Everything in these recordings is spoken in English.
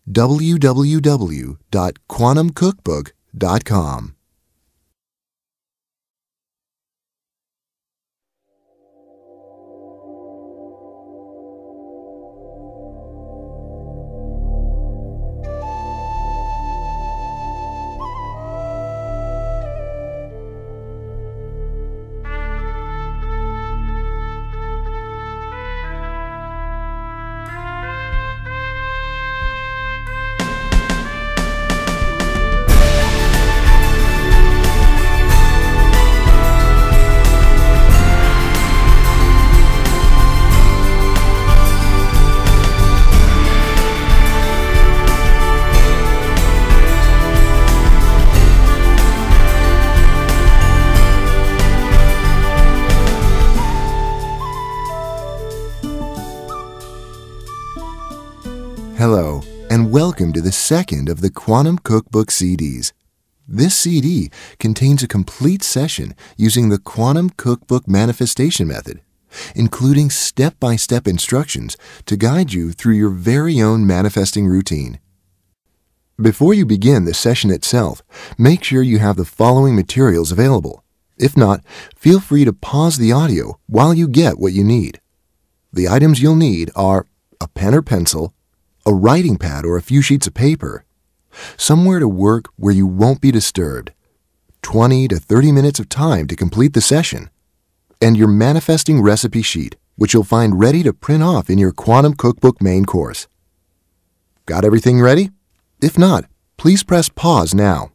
www.quantumcookbook.com. Hello, and welcome to the second of the Quantum Cookbook CDs. This CD contains a complete session using the Quantum Cookbook Manifestation Method, including step-by-step instructions to guide you through your very own manifesting routine. Before you begin the session itself, make sure you have the following materials available. If not, feel free to pause the audio while you get what you need. The items you'll need are a pen or pencil, a writing pad or a few sheets of paper, somewhere to work where you won't be disturbed, 20 to 30 minutes of time to complete the session, and your manifesting recipe sheet, which you'll find ready to print off in your Quantum Cookbook main course. Got everything ready? If not, please press pause now.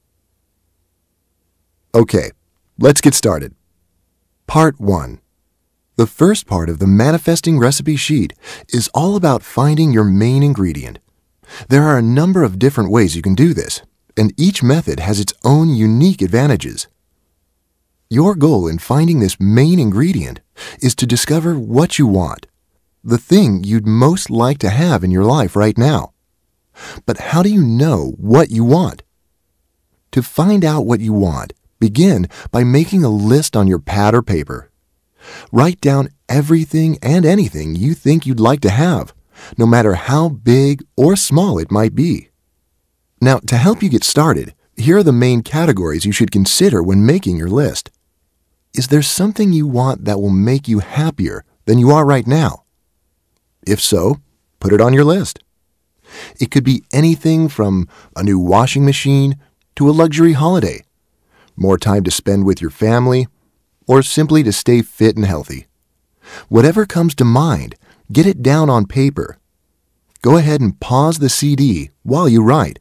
Okay, let's get started. Part 1. The first part of the manifesting recipe sheet is all about finding your main ingredient. There are a number of different ways you can do this, and each method has its own unique advantages. Your goal in finding this main ingredient is to discover what you want, the thing you'd most like to have in your life right now. But how do you know what you want? To find out what you want, begin by making a list on your pad or paper. Write down everything and anything you think you'd like to have, no matter how big or small it might be. Now, to help you get started, here are the main categories you should consider when making your list. Is there something you want that will make you happier than you are right now? If so, put it on your list. It could be anything from a new washing machine to a luxury holiday, more time to spend with your family, or simply to stay fit and healthy. Whatever comes to mind, get it down on paper. Go ahead and pause the CD while you write.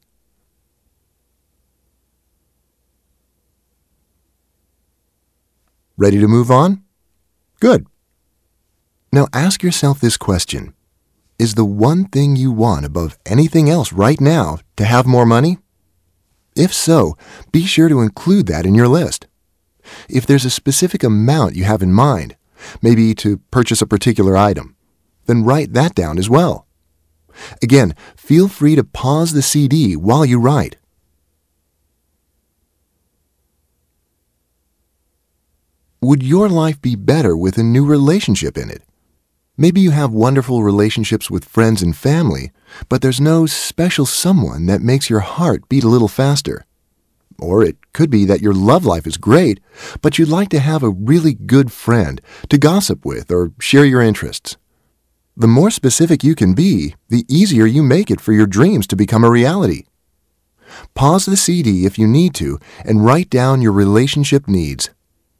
Ready to move on? Good. Now ask yourself this question. Is the one thing you want above anything else right now to have more money? If so, be sure to include that in your list. If there's a specific amount you have in mind, maybe to purchase a particular item, then write that down as well. Again, feel free to pause the CD while you write. Would your life be better with a new relationship in it? Maybe you have wonderful relationships with friends and family, but there's no special someone that makes your heart beat a little faster. Or it could be that your love life is great, but you'd like to have a really good friend to gossip with or share your interests. The more specific you can be, the easier you make it for your dreams to become a reality. Pause the CD if you need to and write down your relationship needs.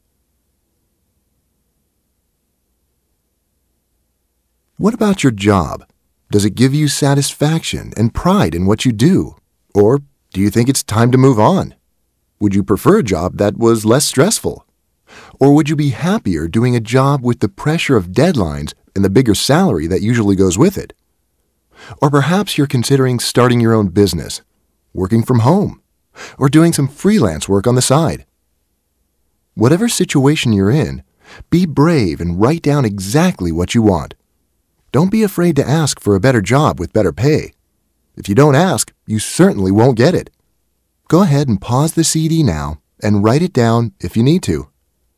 What about your job? Does it give you satisfaction and pride in what you do? Or do you think it's time to move on? Would you prefer a job that was less stressful? Or would you be happier doing a job with the pressure of deadlines and the bigger salary that usually goes with it? Or perhaps you're considering starting your own business, working from home, or doing some freelance work on the side. Whatever situation you're in, be brave and write down exactly what you want. Don't be afraid to ask for a better job with better pay. If you don't ask, you certainly won't get it. Go ahead and pause the CD now and write it down if you need to.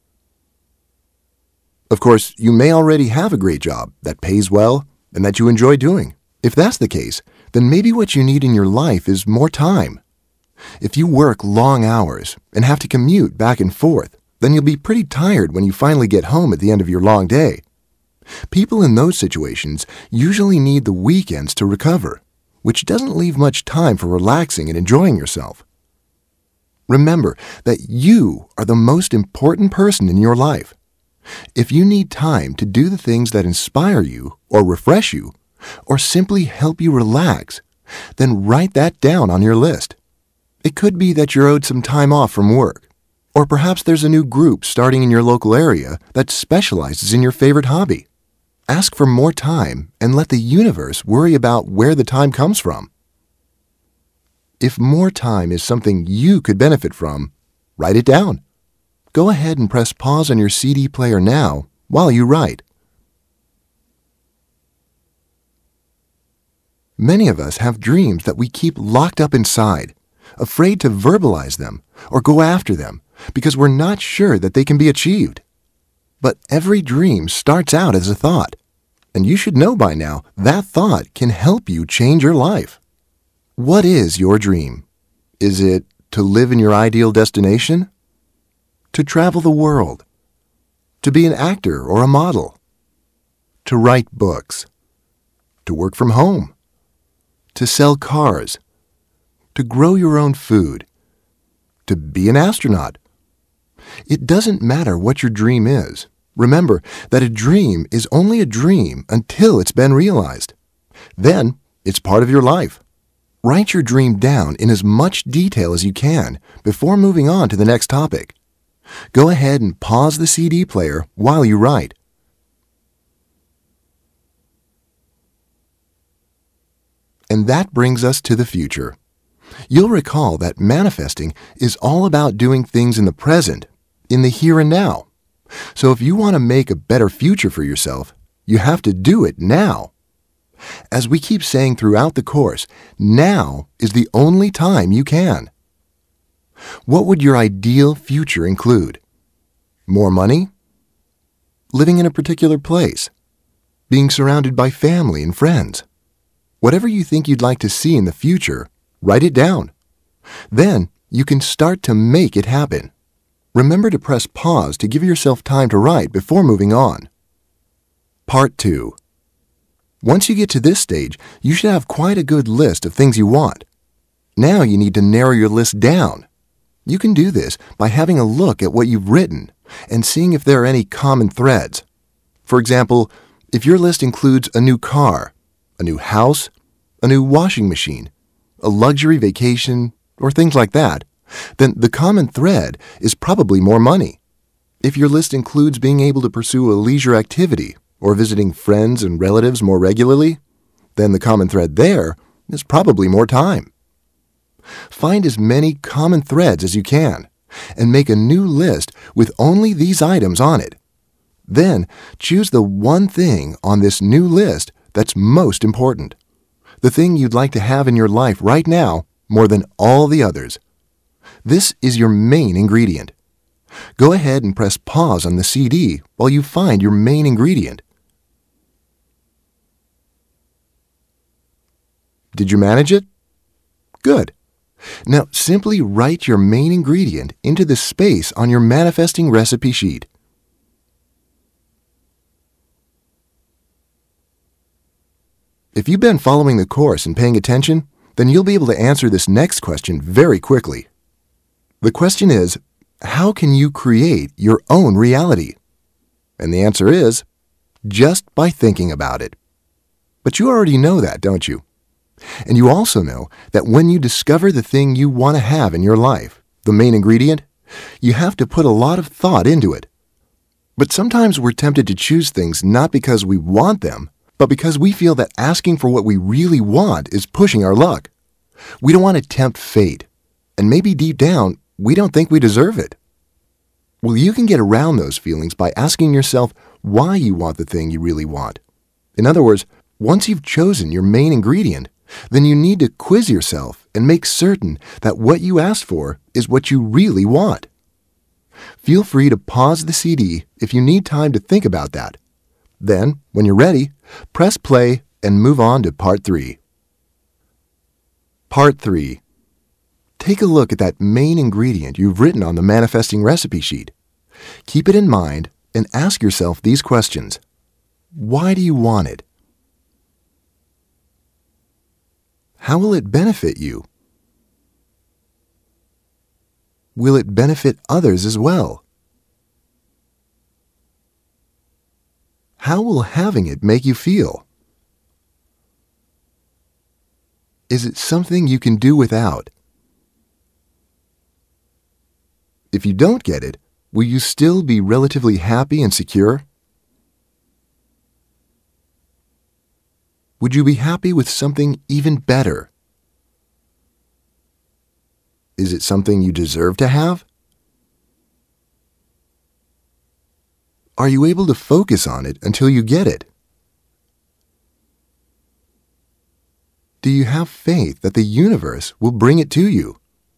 Of course, you may already have a great job that pays well and that you enjoy doing. If that's the case, then maybe what you need in your life is more time. If you work long hours and have to commute back and forth, then you'll be pretty tired when you finally get home at the end of your long day. People in those situations usually need the weekends to recover, which doesn't leave much time for relaxing and enjoying yourself. Remember that you are the most important person in your life. If you need time to do the things that inspire you or refresh you, or simply help you relax, then write that down on your list. It could be that you're owed some time off from work, or perhaps there's a new group starting in your local area that specializes in your favorite hobby. Ask for more time and let the universe worry about where the time comes from. If more time is something you could benefit from, write it down. Go ahead and press pause on your CD player now while you write. Many of us have dreams that we keep locked up inside, afraid to verbalize them or go after them because we're not sure that they can be achieved. But every dream starts out as a thought, and you should know by now that thought can help you change your life. What is your dream? Is it to live in your ideal destination? To travel the world? To be an actor or a model? To write books? To work from home? To sell cars? To grow your own food? To be an astronaut? It doesn't matter what your dream is. Remember that a dream is only a dream until it's been realized. Then it's part of your life. Write your dream down in as much detail as you can before moving on to the next topic. Go ahead and pause the CD player while you write. And that brings us to the future. You'll recall that manifesting is all about doing things in the present, in the here and now. So if you want to make a better future for yourself, you have to do it now. As we keep saying throughout the course, now is the only time you can. What would your ideal future include? More money? Living in a particular place? Being surrounded by family and friends? Whatever you think you'd like to see in the future, write it down. Then you can start to make it happen. Remember to press pause to give yourself time to write before moving on. Part 2. Once you get to this stage, you should have quite a good list of things you want. Now you need to narrow your list down. You can do this by having a look at what you've written and seeing if there are any common threads. For example, if your list includes a new car, a new house, a new washing machine, a luxury vacation, or things like that, then the common thread is probably more money. If your list includes being able to pursue a leisure activity or visiting friends and relatives more regularly, then the common thread there is probably more time. Find as many common threads as you can and make a new list with only these items on it. Then choose the one thing on this new list that's most important, the thing you'd like to have in your life right now more than all the others. This is your main ingredient. Go ahead and press pause on the CD while you find your main ingredient. Did you manage it? Good. Now simply write your main ingredient into the space on your manifesting recipe sheet. If you've been following the course and paying attention, then you'll be able to answer this next question very quickly. The question is, how can you create your own reality? And the answer is, just by thinking about it. But you already know that, don't you? And you also know that when you discover the thing you want to have in your life, the main ingredient, you have to put a lot of thought into it. But sometimes we're tempted to choose things not because we want them, but because we feel that asking for what we really want is pushing our luck. We don't want to tempt fate, and maybe deep down, we don't think we deserve it. Well, you can get around those feelings by asking yourself why you want the thing you really want. In other words, once you've chosen your main ingredient, then you need to quiz yourself and make certain that what you asked for is what you really want. Feel free to pause the CD if you need time to think about that. Then, when you're ready, press play and move on to part 3. Part 3. Take a look at that main ingredient you've written on the manifesting recipe sheet. Keep it in mind and ask yourself these questions. Why do you want it? How will it benefit you? Will it benefit others as well? How will having it make you feel? Is it something you can do without? If you don't get it, will you still be relatively happy and secure? Would you be happy with something even better? Is it something you deserve to have? Are you able to focus on it until you get it? Do you have faith that the universe will bring it to you?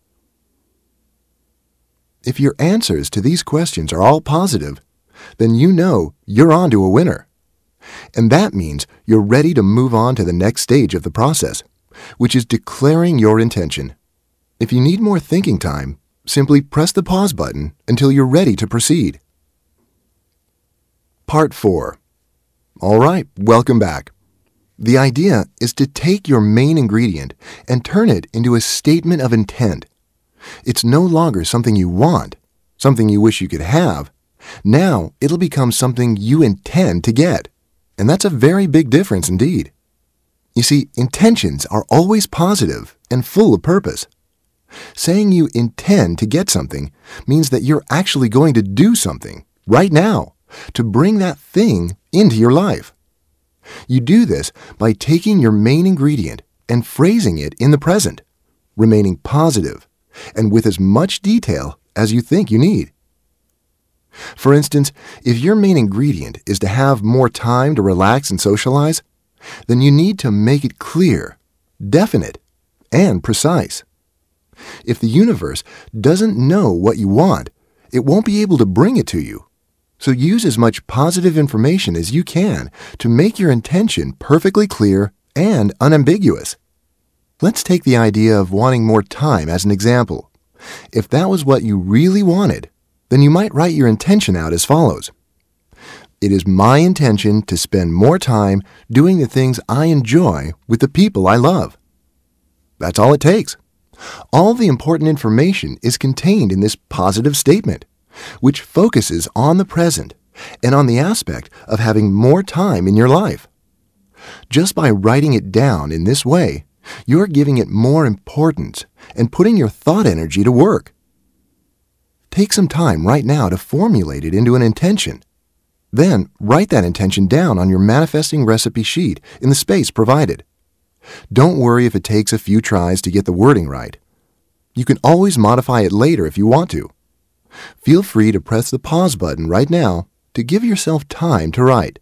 If your answers to these questions are all positive, then you know you're on to a winner. And that means you're ready to move on to the next stage of the process, which is declaring your intention. If you need more thinking time, simply press the pause button until you're ready to proceed. Part 4. All right, welcome back. The idea is to take your main ingredient and turn it into a statement of intent. It's no longer something you want, something you wish you could have. Now it'll become something you intend to get. And that's a very big difference indeed. You see, intentions are always positive and full of purpose. Saying you intend to get something means that you're actually going to do something right now to bring that thing into your life. You do this by taking your main ingredient and phrasing it in the present, remaining positive, and with as much detail as you think you need. For instance, if your main ingredient is to have more time to relax and socialize, then you need to make it clear, definite, and precise. If the universe doesn't know what you want, it won't be able to bring it to you. So use as much positive information as you can to make your intention perfectly clear and unambiguous. Let's take the idea of wanting more time as an example. If that was what you really wanted, then you might write your intention out as follows. It is my intention to spend more time doing the things I enjoy with the people I love. That's all it takes. All the important information is contained in this positive statement, which focuses on the present and on the aspect of having more time in your life. Just by writing it down in this way, you're giving it more importance and putting your thought energy to work. Take some time right now to formulate it into an intention. Then write that intention down on your manifesting recipe sheet in the space provided. Don't worry if it takes a few tries to get the wording right. You can always modify it later if you want to. Feel free to press the pause button right now to give yourself time to write.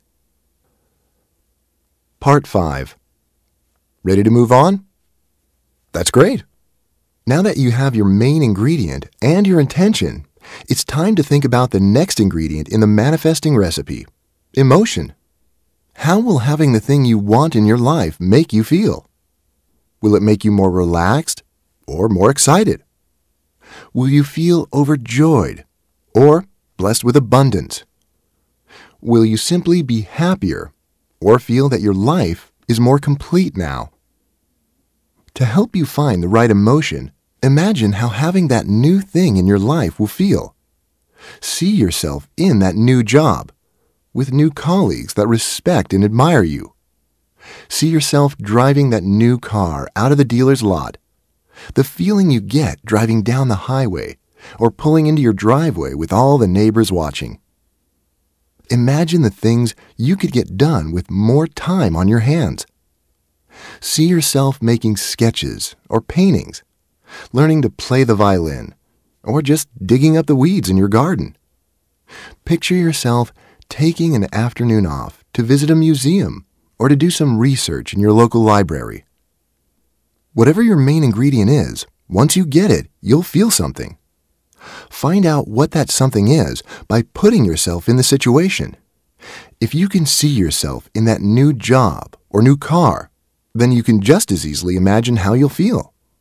Part 5. Ready to move on? That's great. Now that you have your main ingredient and your intention, it's time to think about the next ingredient in the manifesting recipe, emotion. How will having the thing you want in your life make you feel? Will it make you more relaxed or more excited? Will you feel overjoyed or blessed with abundance? Will you simply be happier or feel that your life is more complete now? To help you find the right emotion, imagine how having that new thing in your life will feel. See yourself in that new job, with new colleagues that respect and admire you. See yourself driving that new car out of the dealer's lot. The feeling you get driving down the highway or pulling into your driveway with all the neighbors watching. Imagine the things you could get done with more time on your hands. See yourself making sketches or paintings, learning to play the violin, or just digging up the weeds in your garden. Picture yourself taking an afternoon off to visit a museum or to do some research in your local library. Whatever your main ingredient is, once you get it, you'll feel something. Find out what that something is by putting yourself in the situation. If you can see yourself in that new job or new car, then you can just as easily imagine how you'll feel.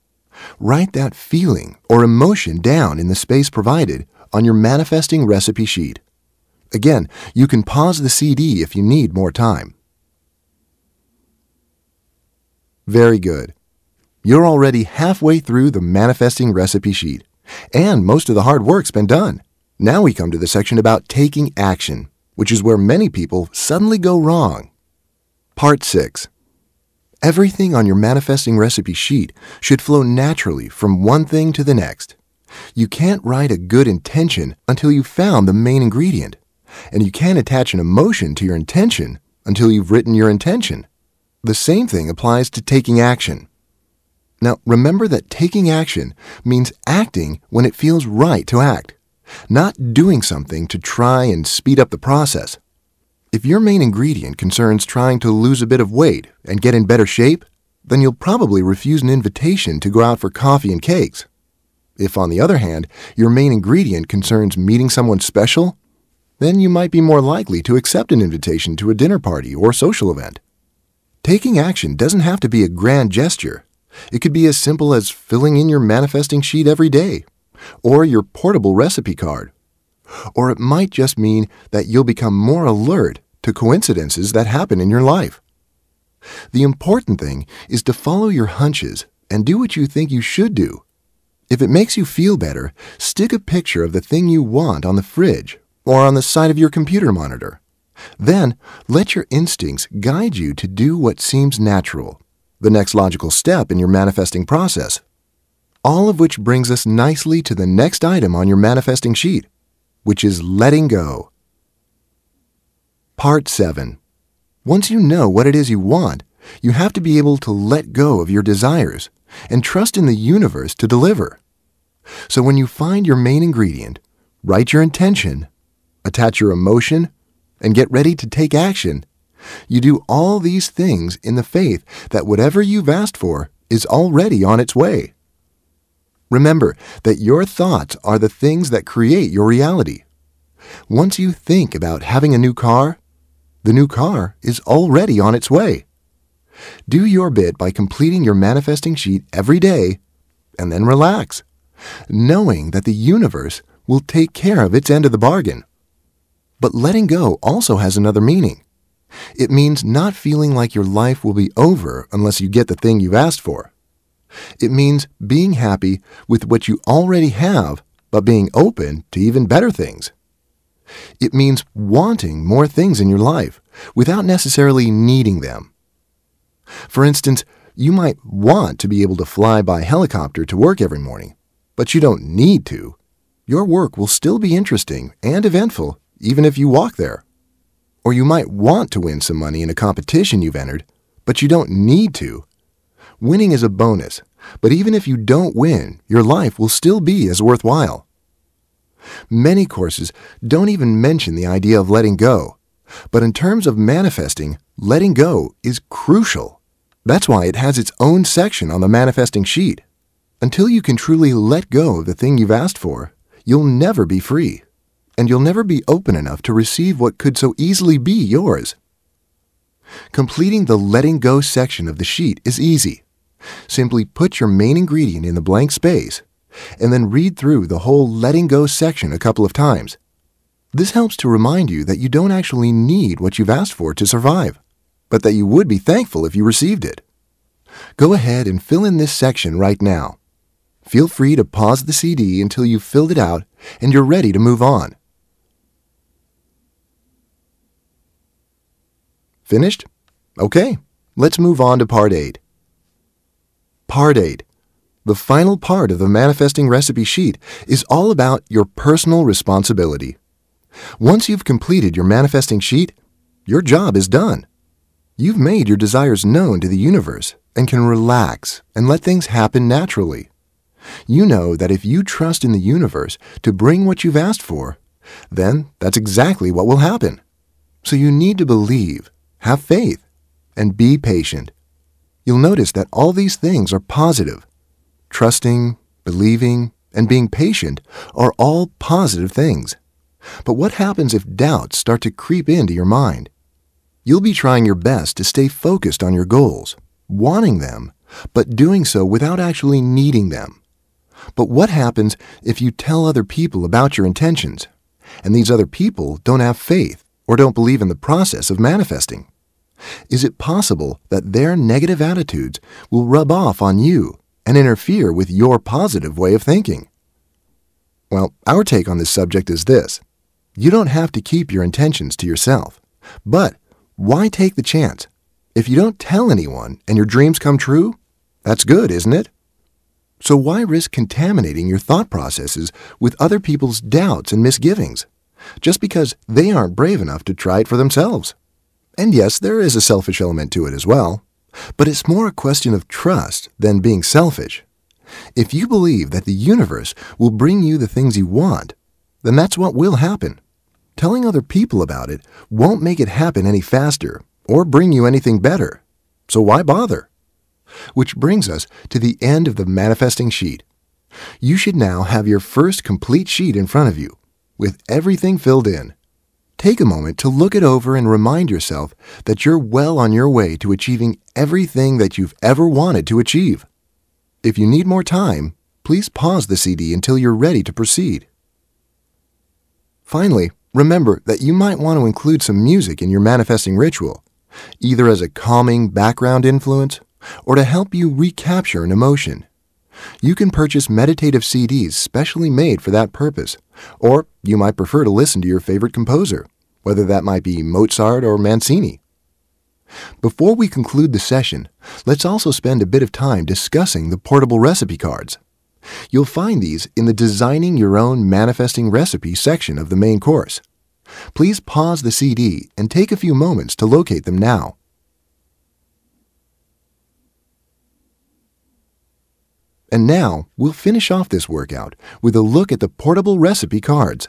Write that feeling or emotion down in the space provided on your manifesting recipe sheet. Again, you can pause the CD if you need more time. Very good. You're already halfway through the manifesting recipe sheet, and most of the hard work's been done. Now we come to the section about taking action, which is where many people suddenly go wrong. Part 6. Everything on your manifesting recipe sheet should flow naturally from one thing to the next. You can't write a good intention until you've found the main ingredient, and you can't attach an emotion to your intention until you've written your intention. The same thing applies to taking action. Now, remember that taking action means acting when it feels right to act, not doing something to try and speed up the process. If your main ingredient concerns trying to lose a bit of weight and get in better shape, then you'll probably refuse an invitation to go out for coffee and cakes. If, on the other hand, your main ingredient concerns meeting someone special, then you might be more likely to accept an invitation to a dinner party or social event. Taking action doesn't have to be a grand gesture. It could be as simple as filling in your manifesting sheet every day, or your portable recipe card. Or it might just mean that you'll become more alert to coincidences that happen in your life. The important thing is to follow your hunches and do what you think you should do. If it makes you feel better, stick a picture of the thing you want on the fridge or on the side of your computer monitor. Then, let your instincts guide you to do what seems natural, the next logical step in your manifesting process. All of which brings us nicely to the next item on your manifesting sheet, which is letting go. Part 7. Once you know what it is you want, you have to be able to let go of your desires and trust in the universe to deliver. So when you find your main ingredient, write your intention, attach your emotion, and get ready to take action, you do all these things in the faith that whatever you've asked for is already on its way. Remember that your thoughts are the things that create your reality. Once you think about having a new car, the new car is already on its way. Do your bit by completing your manifesting sheet every day, and then relax, knowing that the universe will take care of its end of the bargain. But letting go also has another meaning. It means not feeling like your life will be over unless you get the thing you've asked for. It means being happy with what you already have, but being open to even better things. It means wanting more things in your life without necessarily needing them. For instance, you might want to be able to fly by helicopter to work every morning, but you don't need to. Your work will still be interesting and eventful even if you walk there. Or you might want to win some money in a competition you've entered, but you don't need to. Winning is a bonus, but even if you don't win, your life will still be as worthwhile. Many courses don't even mention the idea of letting go, but in terms of manifesting, letting go is crucial. That's why it has its own section on the manifesting sheet. Until you can truly let go of the thing you've asked for, you'll never be free, and you'll never be open enough to receive what could so easily be yours. Completing the letting go section of the sheet is easy. Simply put your main ingredient in the blank space, and then read through the whole letting go section a couple of times. This helps to remind you that you don't actually need what you've asked for to survive, but that you would be thankful if you received it. Go ahead and fill in this section right now. Feel free to pause the CD until you've filled it out and you're ready to move on. Finished? Okay, let's move on to Part 8. Part 8. The final part of the manifesting recipe sheet is all about your personal responsibility. Once you've completed your manifesting sheet, your job is done. You've made your desires known to the universe and can relax and let things happen naturally. You know that if you trust in the universe to bring what you've asked for, then that's exactly what will happen. So you need to believe, have faith, and be patient. You'll notice that all these things are positive. Trusting, believing, and being patient are all positive things. But what happens if doubts start to creep into your mind? You'll be trying your best to stay focused on your goals, wanting them, but doing so without actually needing them. But what happens if you tell other people about your intentions, and these other people don't have faith or don't believe in the process of manifesting? Is it possible that their negative attitudes will rub off on you and interfere with your positive way of thinking? Well, our take on this subject is this. You don't have to keep your intentions to yourself. But why take the chance? If you don't tell anyone and your dreams come true, that's good, isn't it? So why risk contaminating your thought processes with other people's doubts and misgivings, just because they aren't brave enough to try it for themselves? And yes, there is a selfish element to it as well, but it's more a question of trust than being selfish. If you believe that the universe will bring you the things you want, then that's what will happen. Telling other people about it won't make it happen any faster or bring you anything better. So why bother? Which brings us to the end of the manifesting sheet. You should now have your first complete sheet in front of you, with everything filled in. Take a moment to look it over and remind yourself that you're well on your way to achieving everything that you've ever wanted to achieve. If you need more time, please pause the CD until you're ready to proceed. Finally, remember that you might want to include some music in your manifesting ritual, either as a calming background influence or to help you recapture an emotion. You can purchase meditative CDs specially made for that purpose, or you might prefer to listen to your favorite composer, whether that might be Mozart or Mancini. Before we conclude the session, let's also spend a bit of time discussing the portable recipe cards. You'll find these in the Designing Your Own Manifesting Recipe section of the main course. Please pause the CD and take a few moments to locate them now. And now, we'll finish off this workout with a look at the portable recipe cards.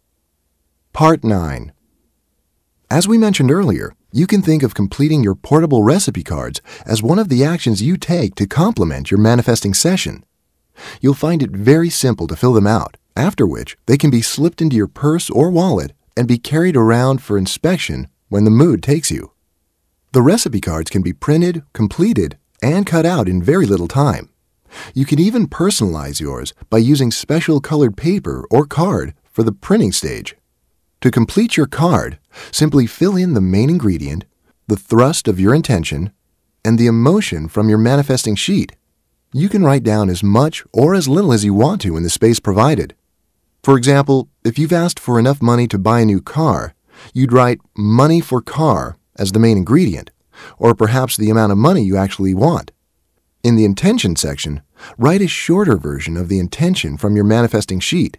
Part 9. As we mentioned earlier, you can think of completing your portable recipe cards as one of the actions you take to complement your manifesting session. You'll find it very simple to fill them out, after which they can be slipped into your purse or wallet and be carried around for inspection when the mood takes you. The recipe cards can be printed, completed, and cut out in very little time. You can even personalize yours by using special colored paper or card for the printing stage. To complete your card, simply fill in the main ingredient, the thrust of your intention, and the emotion from your manifesting sheet. You can write down as much or as little as you want to in the space provided. For example, if you've asked for enough money to buy a new car, you'd write money for car as the main ingredient, or perhaps the amount of money you actually want. In the intention section, write a shorter version of the intention from your manifesting sheet.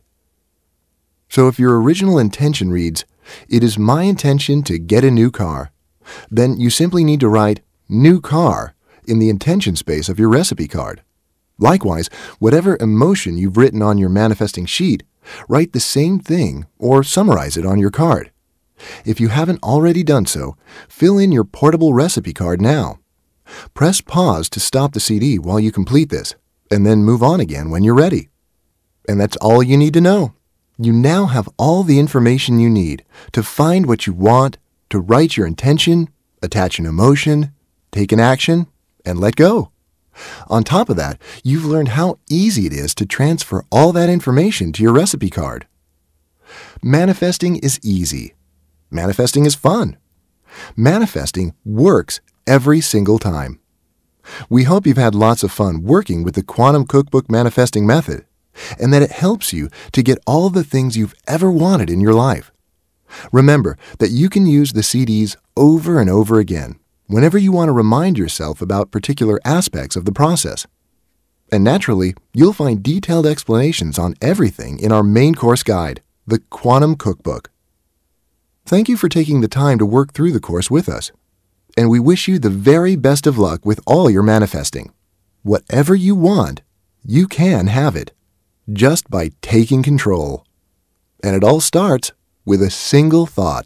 So if your original intention reads, "It is my intention to get a new car," then you simply need to write "new car" in the intention space of your recipe card. Likewise, whatever emotion you've written on your manifesting sheet, write the same thing or summarize it on your card. If you haven't already done so, fill in your portable recipe card now. Press pause to stop the CD while you complete this, and then move on again when you're ready. And that's all you need to know. You now have all the information you need to find what you want, to write your intention, attach an emotion, take an action, and let go. On top of that, you've learned how easy it is to transfer all that information to your recipe card. Manifesting is easy. Manifesting is fun. Manifesting works every single time. We hope you've had lots of fun working with the Quantum Cookbook Manifesting Method, and that it helps you to get all the things you've ever wanted in your life. Remember that you can use the CDs over and over again whenever you want to remind yourself about particular aspects of the process. And naturally, you'll find detailed explanations on everything in our main course guide, the Quantum Cookbook. Thank you for taking the time to work through the course with us, and we wish you the very best of luck with all your manifesting. Whatever you want, you can have it, just by taking control. And it all starts with a single thought.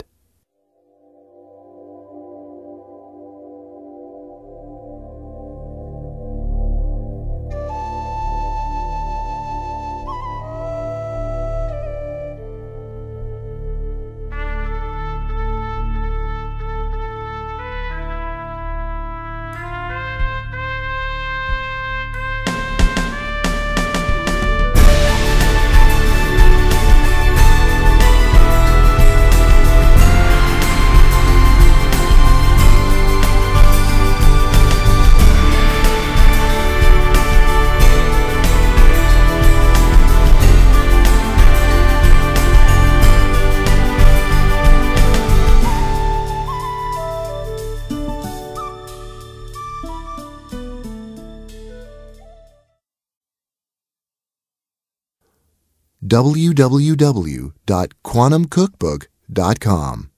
www.quantumcookbook.com.